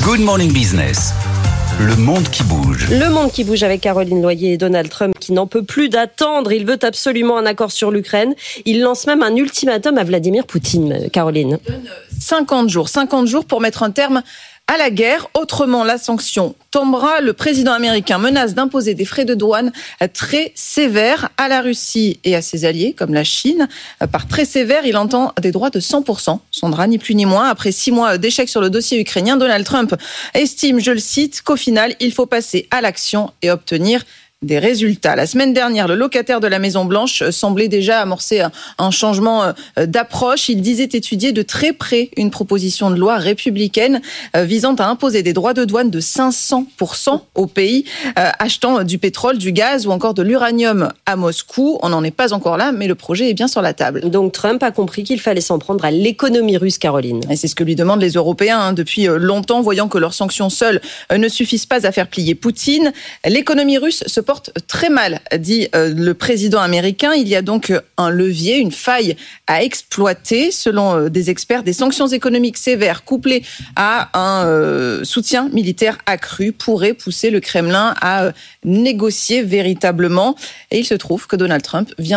Good Morning Business. Le monde qui bouge. Le monde qui bouge avec Caroline Loyer et Donald Trump qui n'en peut plus d'attendre. Il veut absolument un accord sur l'Ukraine. Il lance même un ultimatum à Vladimir Poutine, Caroline. Il donne 50 jours pour mettre un terme à la guerre. Autrement, la sanction tombera. Le président américain menace d'imposer des frais de douane très sévères à la Russie et à ses alliés, comme la Chine. Par très sévère, il entend des droits de 100%. Sondra, ni plus ni moins. Après 6 mois d'échecs sur le dossier ukrainien, Donald Trump estime, je le cite, qu'au final, il faut passer à l'action et obtenir des résultats. La semaine dernière, le locataire de la Maison-Blanche semblait déjà amorcer un changement d'approche. Il disait étudier de très près une proposition de loi républicaine visant à imposer des droits de douane de 500% aux pays achetant du pétrole, du gaz ou encore de l'uranium à Moscou. On n'en est pas encore là, mais le projet est bien sur la table. Donc Trump a compris qu'il fallait s'en prendre à l'économie russe, Caroline. Et c'est ce que lui demandent les Européens depuis longtemps, voyant que leurs sanctions seules ne suffisent pas à faire plier Poutine. L'économie russe se porte très mal, dit le président américain. Il y a donc un levier, une faille à exploiter. Selon des experts, des sanctions économiques sévères couplées à un soutien militaire accru pourraient pousser le Kremlin à négocier véritablement. Et il se trouve que Donald Trump vient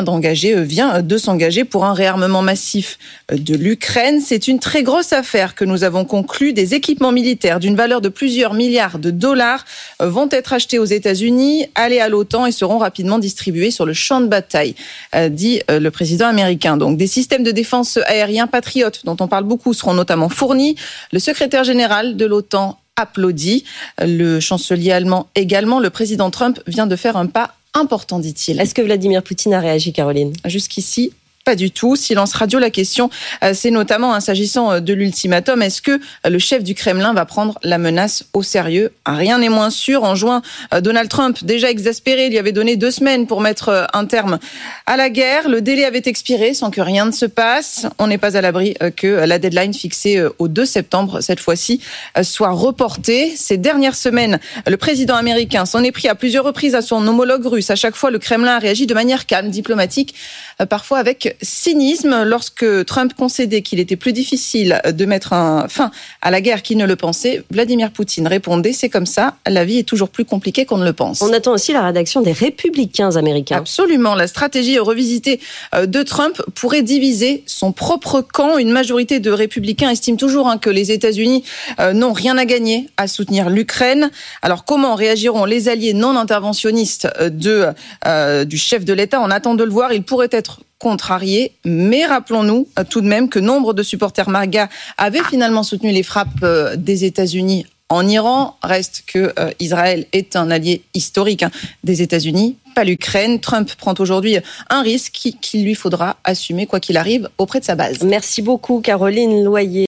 de s'engager pour un réarmement massif de l'Ukraine. C'est une très grosse affaire que nous avons conclue. Des équipements militaires d'une valeur de plusieurs milliards de dollars vont être achetés aux États-Unis, aller à l'OTAN et seront rapidement distribués sur le champ de bataille, dit le président américain. Donc, des systèmes de défense aériens Patriot, dont on parle beaucoup, seront notamment fournis. Le secrétaire général de l'OTAN applaudit. Le chancelier allemand également. Le président Trump vient de faire un pas important, dit-il. Est-ce que Vladimir Poutine a réagi, Caroline ? Jusqu'ici, pas du tout. Silence radio. La question, c'est notamment, s'agissant de l'ultimatum, est-ce que le chef du Kremlin va prendre la menace au sérieux ? Rien n'est moins sûr. En juin, Donald Trump, déjà exaspéré, lui avait donné 2 semaines pour mettre un terme à la guerre. Le délai avait expiré sans que rien ne se passe. On n'est pas à l'abri que la deadline fixée au 2 septembre, cette fois-ci, soit reportée. Ces dernières semaines, le président américain s'en est pris à plusieurs reprises à son homologue russe. À chaque fois, le Kremlin a réagi de manière calme, diplomatique, parfois avec cynisme. Lorsque Trump concédait qu'il était plus difficile de mettre fin à la guerre qu'il ne le pensait, Vladimir Poutine répondait « C'est comme ça, la vie est toujours plus compliquée qu'on ne le pense ». On attend aussi la rédaction des républicains américains. Absolument. La stratégie revisitée de Trump pourrait diviser son propre camp. Une majorité de républicains estime toujours que les États-Unis n'ont rien à gagner à soutenir l'Ukraine. Alors comment réagiront les alliés non interventionnistes du chef de l'État ? On attend de le voir. Il pourrait être contrarié, mais rappelons-nous tout de même que nombre de supporters MAGA avaient finalement soutenu les frappes des États-Unis en Iran. Reste que Israël est un allié historique des États-Unis, pas l'Ukraine. Trump prend aujourd'hui un risque qu'il lui faudra assumer quoi qu'il arrive auprès de sa base. Merci beaucoup, Caroline Loyer.